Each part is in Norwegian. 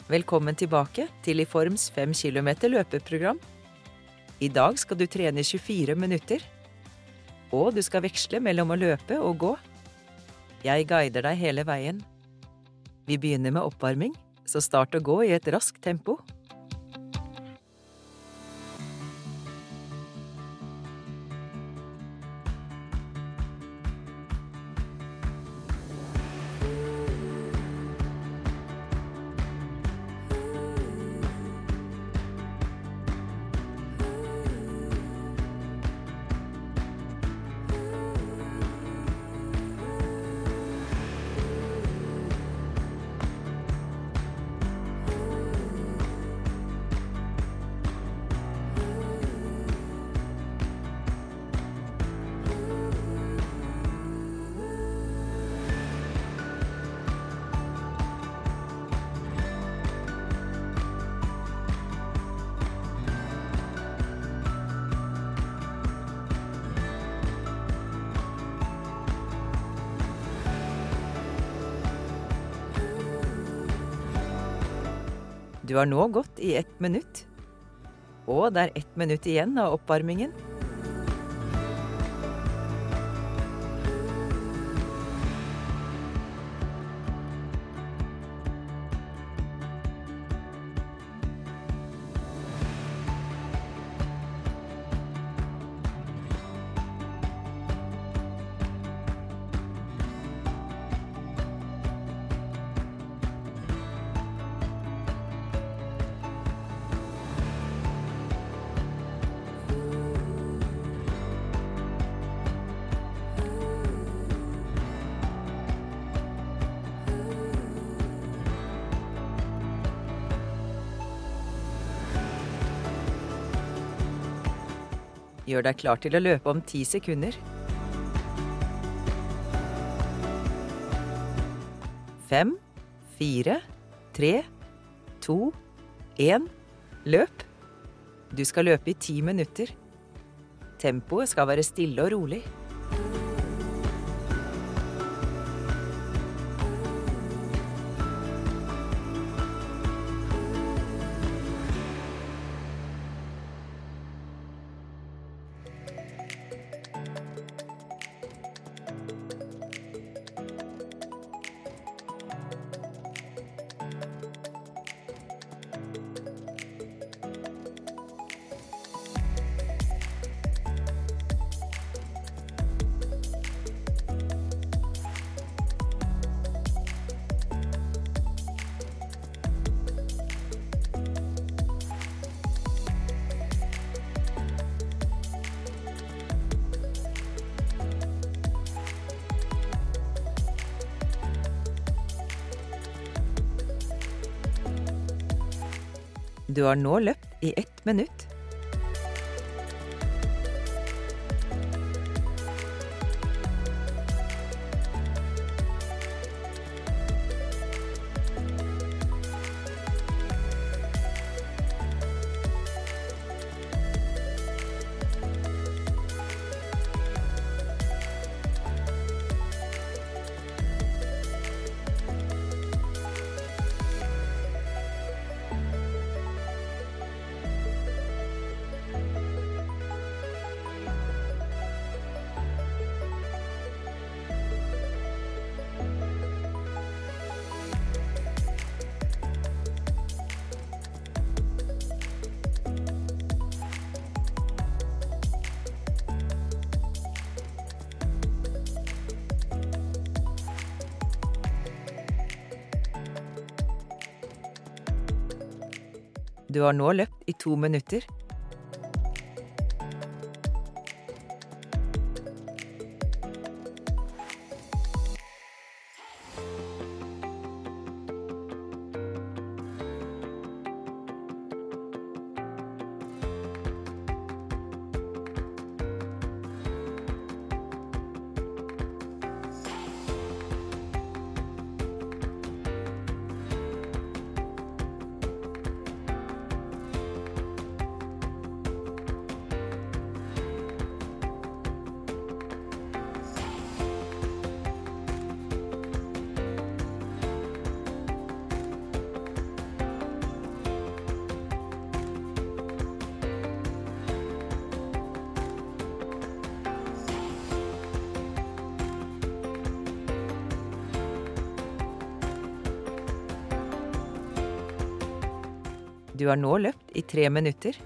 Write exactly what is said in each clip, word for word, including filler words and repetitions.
Velkommen tilbake til IFORMs fem kilometer løpeprogram. I dag skal du trene tjuefire minutter, og du skal veksle mellom å løpe og gå. Jeg guider deg hele veien. Vi begynner med oppvarming, så start å gå i et raskt tempo. Du har nå gått i ett minutt, og det er ett minutt igjen av oppvarmingen. Gjør deg klar til å løpe om ti sekunder. Fem, fire, tre, to, en, løp. Du skal løpe i ti minutter. Tempoet skal være stille og rolig. Du har nå løpt i ett minutt. Du har nå løpt i to minutter. Du har nå løpt i tre minutter.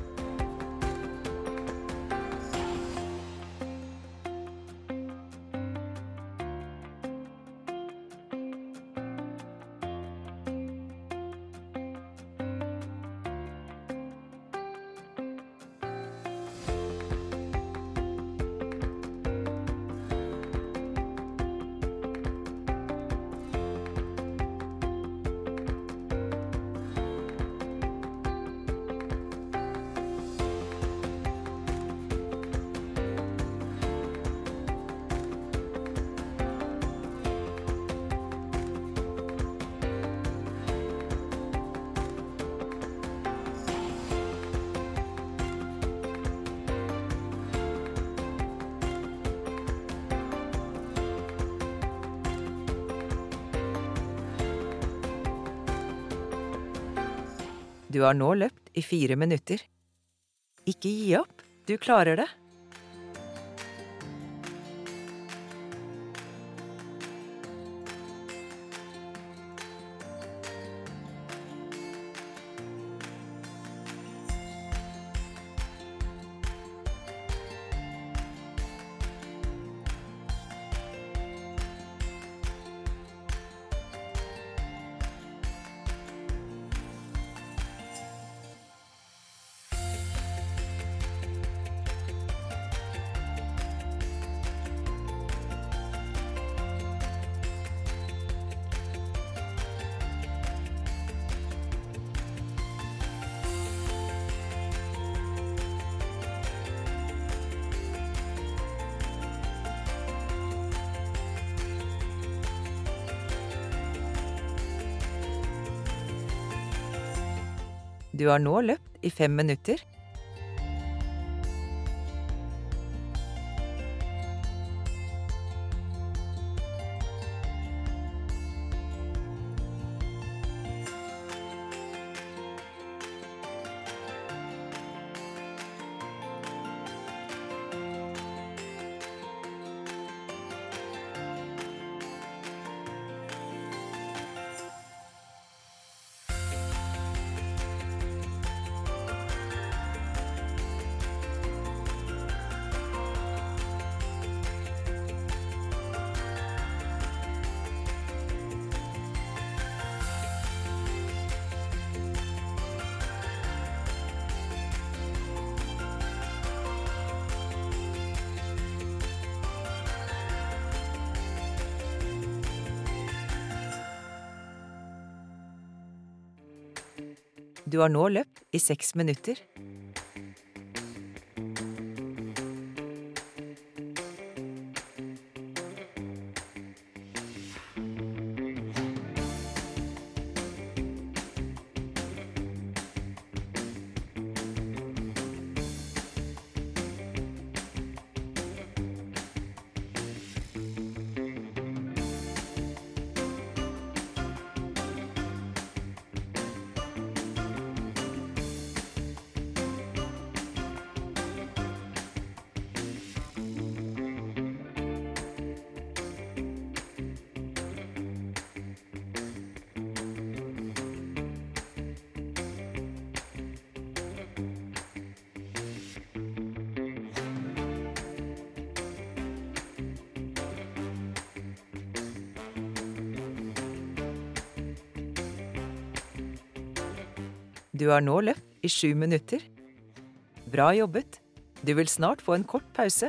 Du har nå løpt i fire minutter. Ikke gi opp, du klarer det. Du har nå løpt i fem minutter. Du har nå løpt i seks minutter. Du har nå løpt i sju minutter. Bra jobbet. Du vil snart få en kort pause.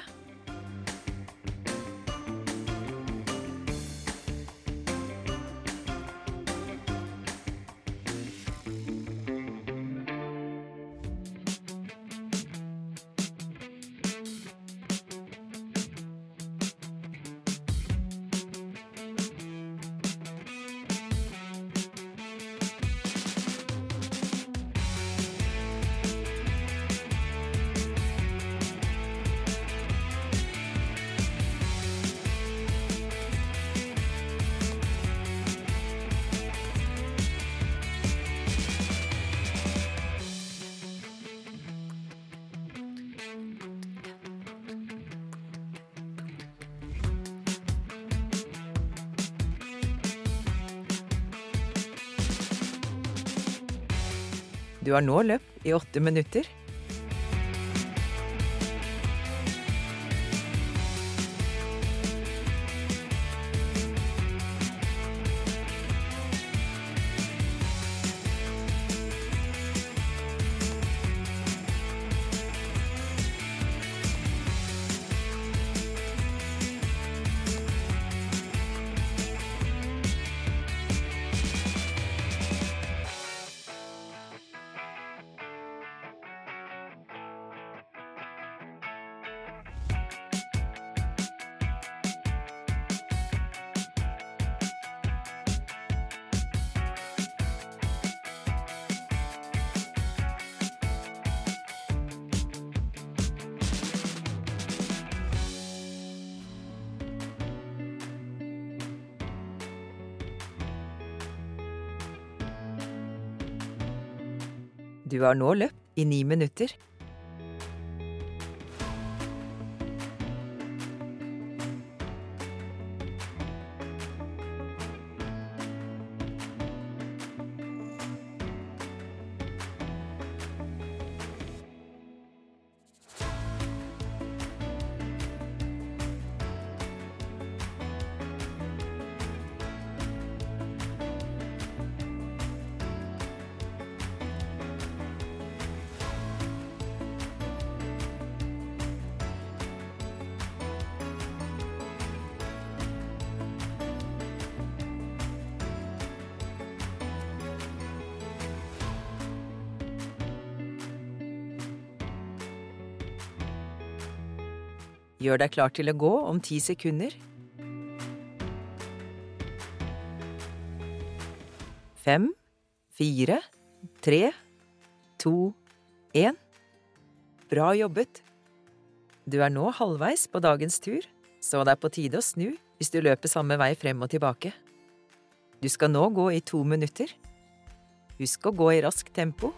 Du har nå løpt i åtte minutter. Du har nå løpt i ni minutter. Gjør deg klar til å gå om ti sekunder. Fem, fire, tre, to, en. Bra jobbet! Du er nå halvveis på dagens tur, så det er på tide å snu hvis du løper samme vei frem og tilbake. Du skal nå gå i to minutter. Husk å gå i raskt tempo.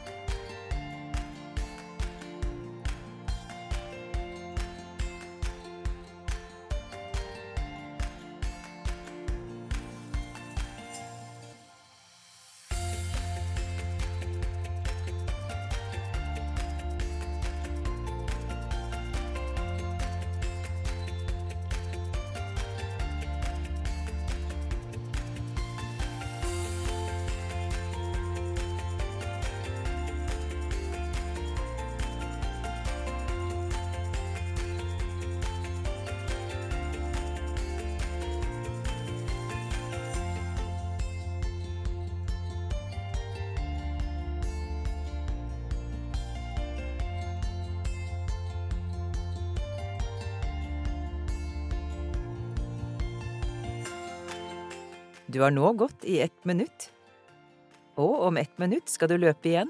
Du har nå gått i ett minutt, og om ett minutt skal du løpe igjen.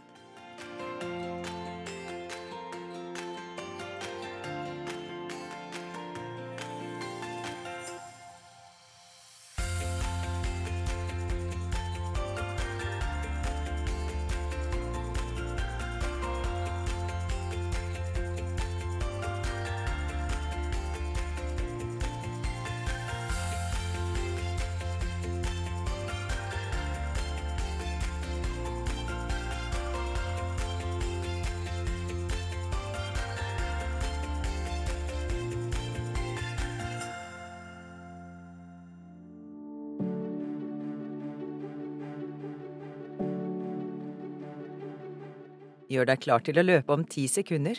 Gjør deg klar til å løpe om ti sekunder.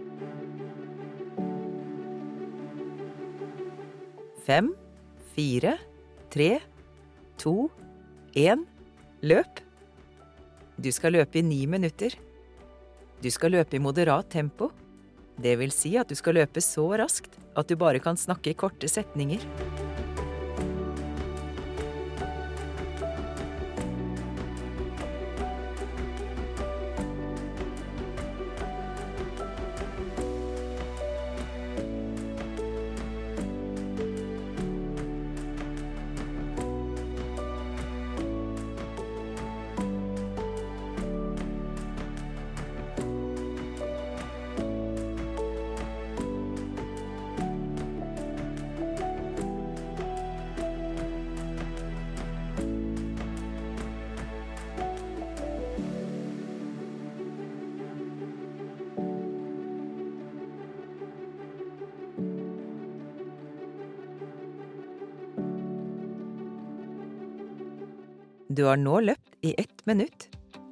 Fem, fire, tre, to, en. Løp! Du skal løpe i ni minutter. Du skal løpe i moderat tempo. Det vil si at du skal løpe så raskt at du bare kan snakke i korte setninger. Du har nå løpt i ett minutt.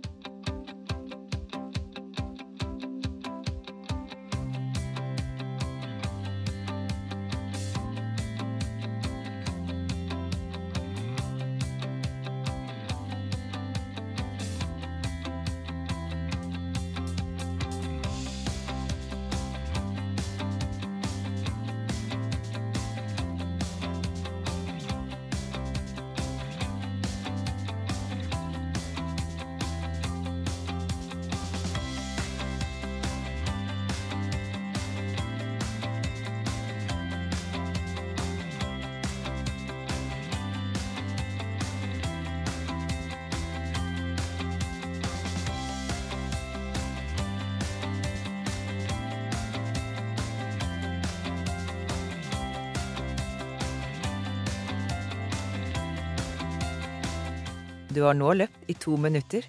Du har nå løpt i to minutter.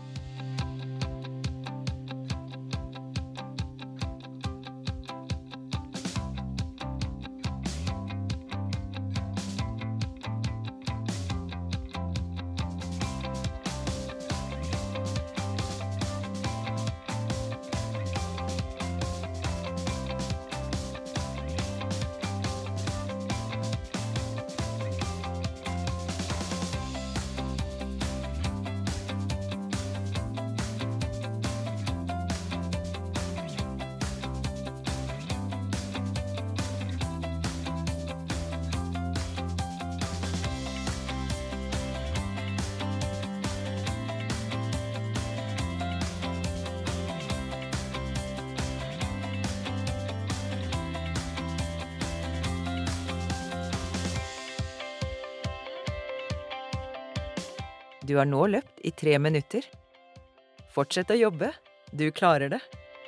Du har nå løpt i tre minutter. Fortsett å jobbe. Du klarer det.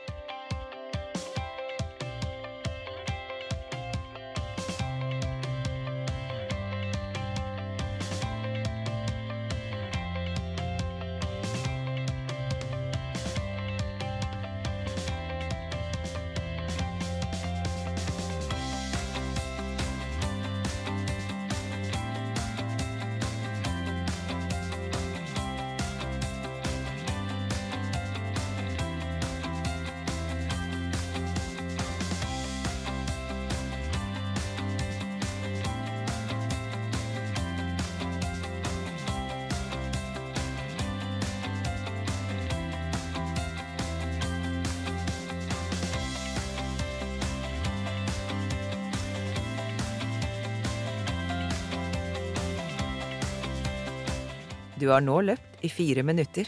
Du har nå løpt i fire minutter.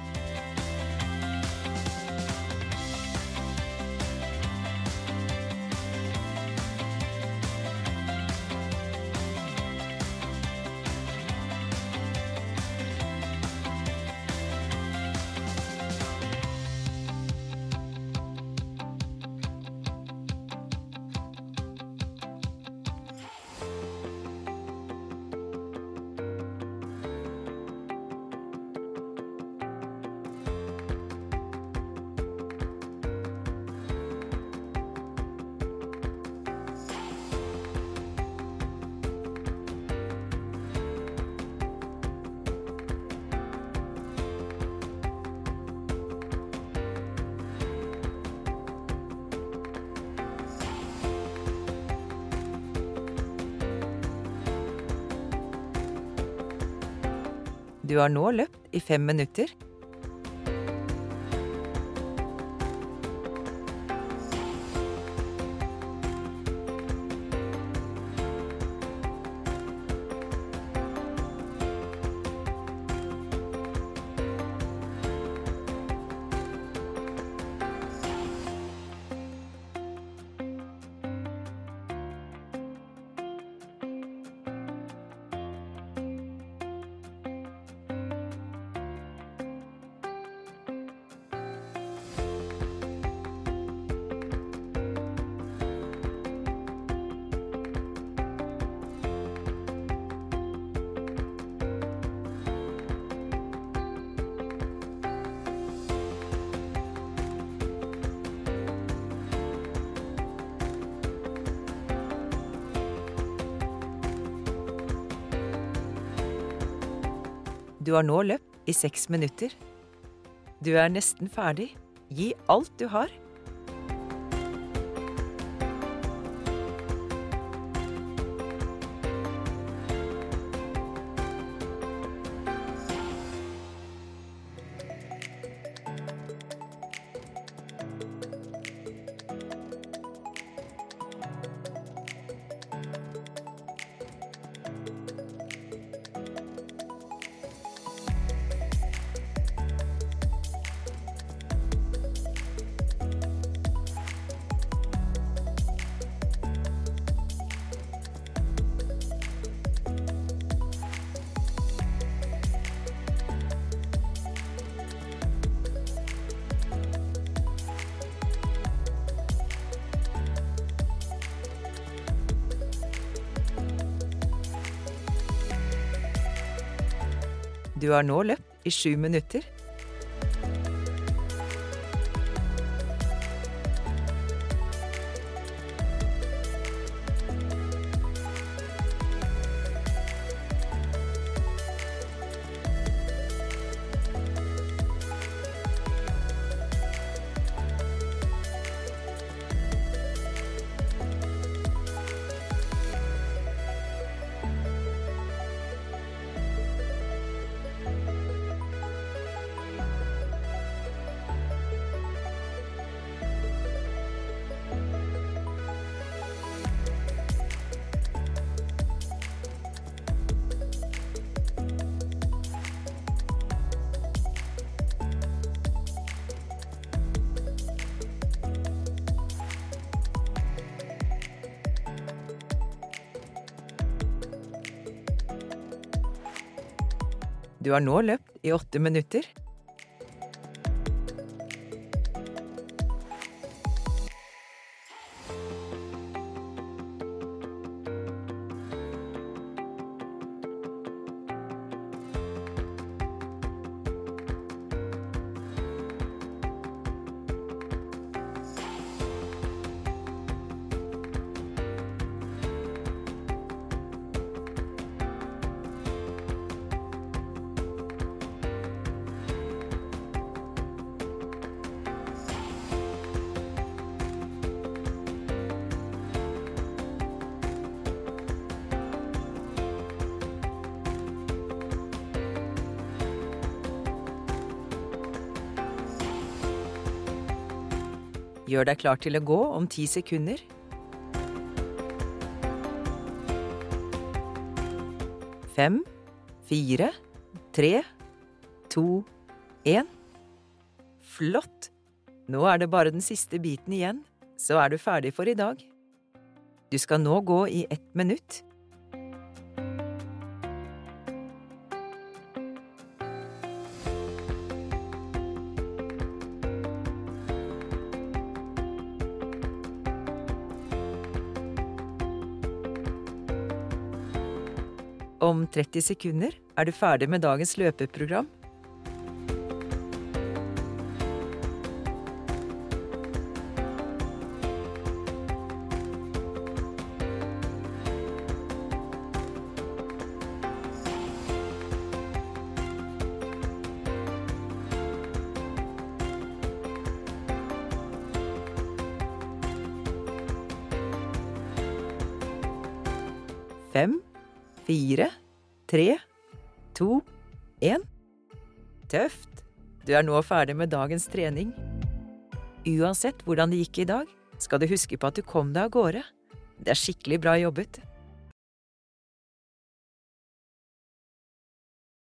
Du har nå løpt i fem minutter. Du har nå løpt i seks minutter. Du er nesten ferdig. Gi alt du har. Du har nå løpt i sju minutter. Du har nå løpt i åtte minutter. Gjør deg klar til å gå om ti sekunder. Fem, fire, tre, to, en. Flott! Nå er det bare den siste biten igjen, så er du ferdig for i dag. Du skal nå gå i ett minutt. Om tretti sekunder er du ferdig med dagens løpeprogram. Fem, fire, tre, to, en. Tøft! Du er nå ferdig med dagens trening. Uansett hvordan det gikk i dag, skal du huske på at du kom deg av gårde. Det er skikkelig bra jobbet.